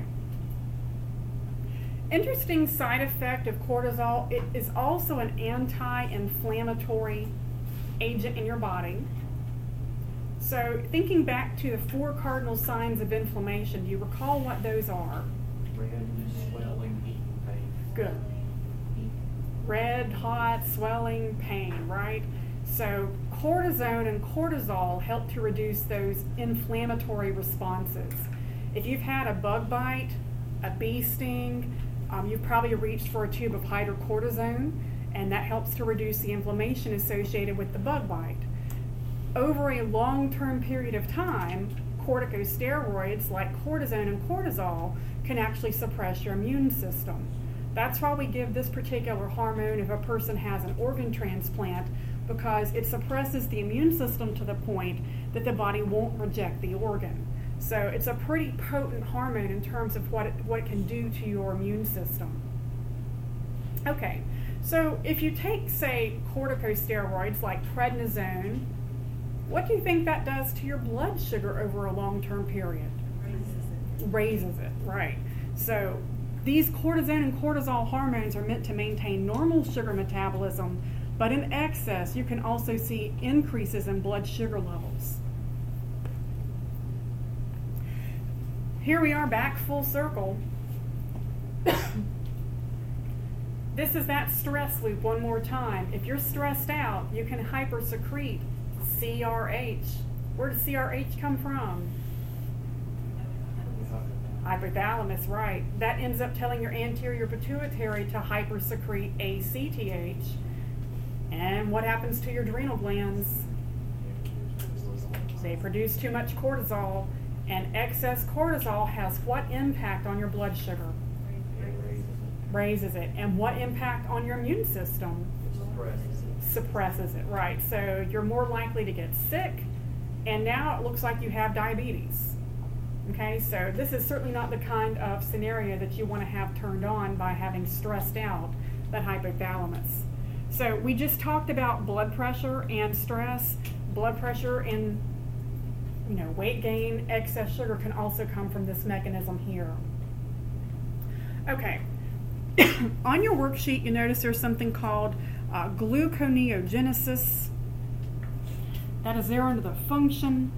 Interesting side effect of cortisol, it is also an anti-inflammatory agent in your body. So thinking back to the four cardinal signs of inflammation, do you recall what those are? Red, swelling, heat, and pain. Good. Red, hot, swelling, pain, right? So cortisone and cortisol help to reduce those inflammatory responses. If you've had a bug bite, a bee sting, um, you've probably reached for a tube of hydrocortisone, and that helps to reduce the inflammation associated with the bug bite. Over a long-term period of time, corticosteroids like cortisone and cortisol can actually suppress your immune system. That's why we give this particular hormone if a person has an organ transplant, because it suppresses the immune system to the point that the body won't reject the organ. So it's a pretty potent hormone in terms of what it, what it can do to your immune system. Okay, so if you take, say, corticosteroids like prednisone, what do you think that does to your blood sugar over a long-term period? Raises it. Raises it, right. So these cortisone and cortisol hormones are meant to maintain normal sugar metabolism, but in excess, you can also see increases in blood sugar levels. Here we are back full circle. This is that stress loop one more time. If you're stressed out, you can hypersecrete C R H. Where does C R H come from? Hypothalamus, right. That ends up telling your anterior pituitary to hypersecrete A C T H. And what happens to your adrenal glands? They produce too much cortisol, and excess cortisol has what impact on your blood sugar? Raises it. And what impact on your immune system? Suppresses it. Suppresses it, right. So you're more likely to get sick, and now it looks like you have diabetes. Okay, so this is certainly not the kind of scenario that you want to have turned on by having stressed out that hypothalamus. So we just talked about blood pressure and stress. Blood pressure and, you know, weight gain, excess sugar can also come from this mechanism here. Okay, on your worksheet you notice there's something called uh, gluconeogenesis. That is there under the function.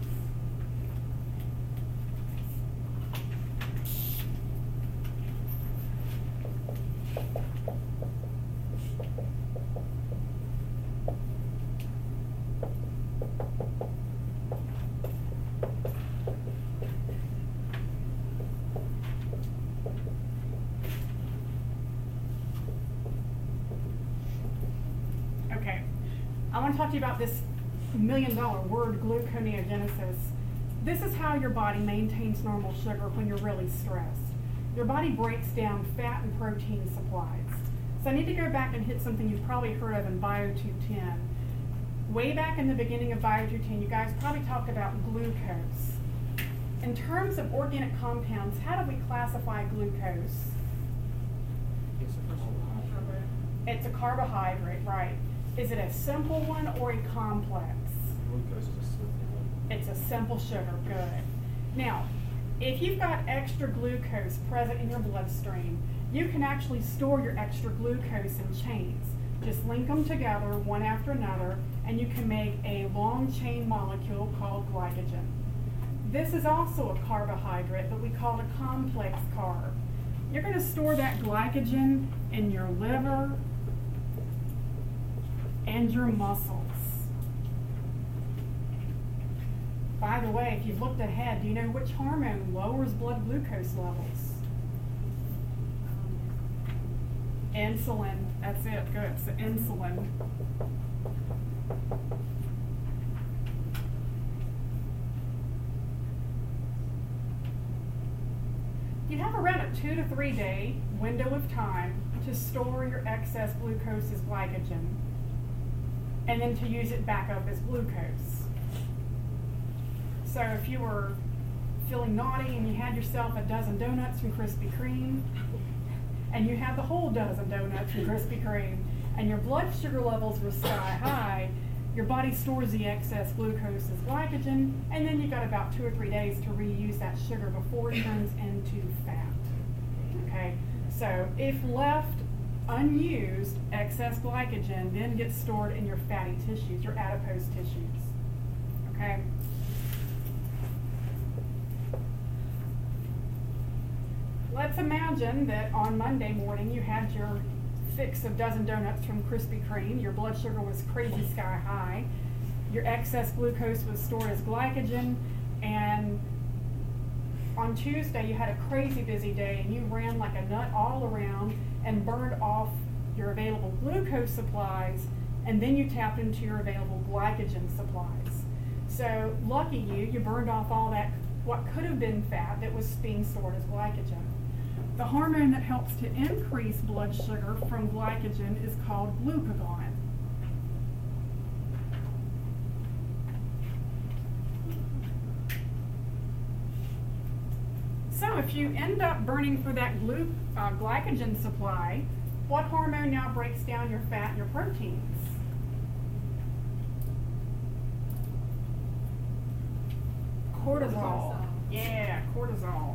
I want to talk to you about this million dollar word, gluconeogenesis. This is how your body maintains normal sugar when you're really stressed. Your body breaks down fat and protein supplies. So I need to go back and hit something you've probably heard of in Bio two ten. Way back in the beginning of Bio two ten, you guys probably talked about glucose. In terms of organic compounds, how do we classify glucose? It's a carbohydrate. It's a carbohydrate, right. Is it a simple one or a complex? Glucose is a simple one. It's a simple sugar, good. Now, if you've got extra glucose present in your bloodstream, you can actually store your extra glucose in chains. Just link them together one after another, and you can make a long chain molecule called glycogen. This is also a carbohydrate, but we call it a complex carb. You're going to store that glycogen in your liver and your muscles. By the way, if you've looked ahead, do you know which hormone lowers blood glucose levels? Insulin. That's it. Good. So insulin. You have around a two to three day window of time to store your excess glucose as glycogen and then to use it back up as glucose. So if you were feeling naughty and you had yourself a dozen donuts from Krispy Kreme, and you had the whole dozen donuts from Krispy Kreme, and your blood sugar levels were sky high, your body stores the excess glucose as glycogen, and then you've got about two or three days to reuse that sugar before it turns into fat. Okay? So if left unused, excess glycogen then gets stored in your fatty tissues, your adipose tissues. Okay? Let's imagine that on Monday morning you had your fix of dozen donuts from Krispy Kreme, your blood sugar was crazy sky high, your excess glucose was stored as glycogen, and on Tuesday you had a crazy busy day and you ran like a nut all around and burned off your available glucose supplies, and then you tapped into your available glycogen supplies. So lucky you, you burned off all that, what could have been fat that was being stored as glycogen. The hormone that helps to increase blood sugar from glycogen is called glucagon. So if you end up burning for that glu uh, glycogen supply, what hormone now breaks down your fat and your proteins? Cortisol. Cortisol. Yeah, cortisol.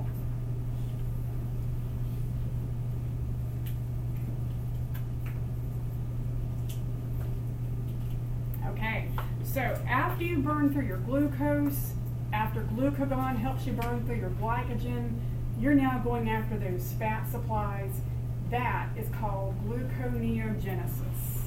Okay, so after you burn through your glucose, after glucagon helps you burn through your glycogen, you're now going after those fat supplies. That is called gluconeogenesis.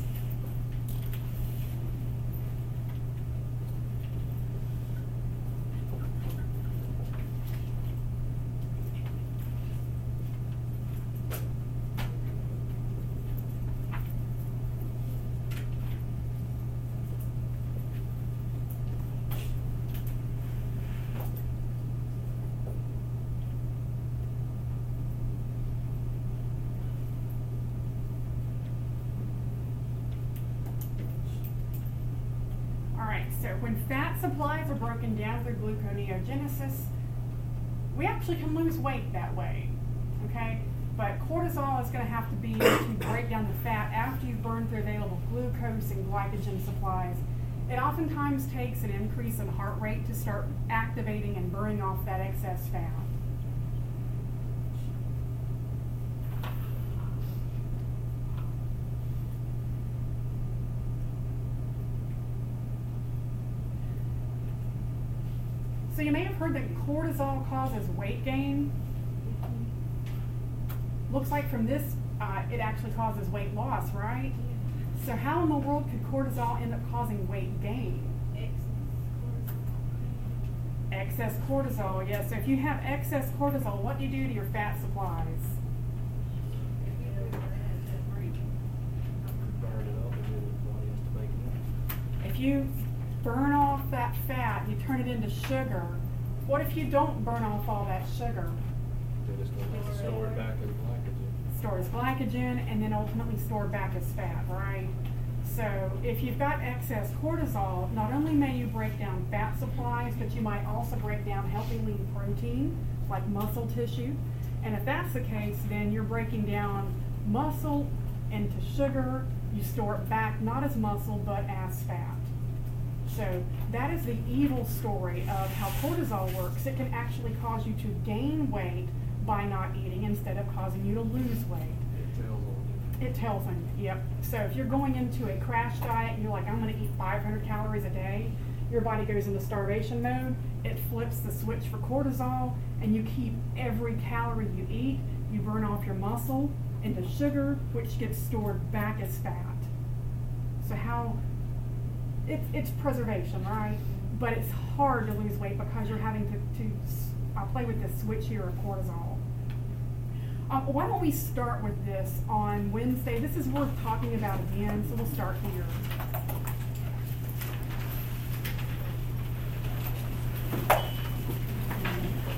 So when fat supplies are broken down through gluconeogenesis, we actually can lose weight that way, okay? But cortisol is going to have to be to break down the fat after you've burned through available glucose and glycogen supplies. It oftentimes takes an increase in heart rate to start activating and burning off that excess fat. So you may have heard that cortisol causes weight gain. Looks like from this, uh, it actually causes weight loss, right? So how in the world could cortisol end up causing weight gain? Excess cortisol, yes. So if you have excess cortisol, what do you do to your fat supplies? Burn it up and then the body has to make it up. If you burn off that fat, you turn it into sugar. What if you don't burn off all that sugar? Then it's going to store it back as glycogen. Store as glycogen and then ultimately store back as fat, right? So if you've got excess cortisol, not only may you break down fat supplies, but you might also break down healthy lean protein, like muscle tissue. And if that's the case, then you're breaking down muscle into sugar, you store it back not as muscle but as fat. So that is the evil story of how cortisol works. It can actually cause you to gain weight by not eating instead of causing you to lose weight. It tells on you. It tells on you, yep. So if you're going into a crash diet and you're like, I'm going to eat five hundred calories a day, your body goes into starvation mode, it flips the switch for cortisol, and you keep every calorie you eat, you burn off your muscle into sugar, which gets stored back as fat. So how, it's, it's preservation, right? But it's hard to lose weight because you're having to, to uh, play with this switch here of cortisol. Um, why don't we start with this on Wednesday? This is worth talking about again, so we'll start here.